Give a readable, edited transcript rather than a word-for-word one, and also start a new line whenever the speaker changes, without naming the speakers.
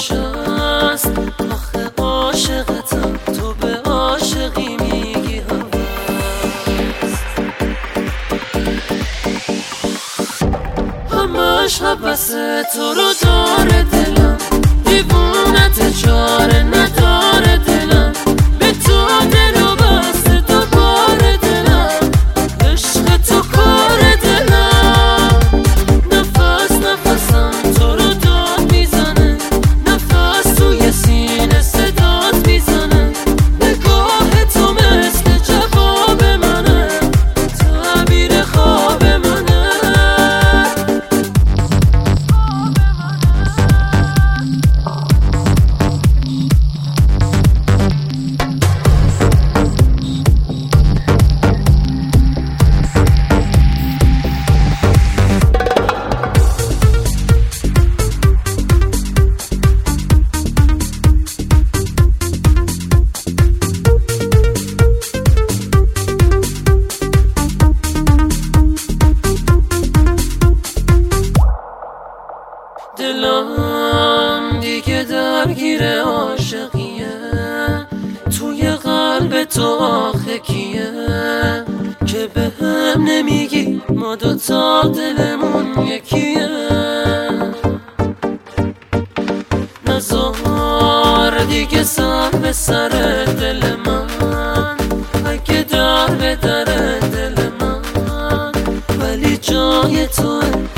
هست، آخه عاشقتم تو به عاشقی میگی هوس. همش حوث تو رو داره دلم، دیوونت چاره نداره دلم، به تو دل و بسته دوباره دلم، عشق تو کار دلم. نفس نفسم تو رو داد میزنه، نفس توی سینه صدات میزنه، نگاه تو مثل جواب منه، تعبیر خواب منه. دلم دیگه درگیر عاشقیه، توی قلب تو آخه کیه که به هم نمیگی ما دوتا دلمون یکیه. نزار دیگه سر به سر دل من، اگه در به در دل من، ولی جای توه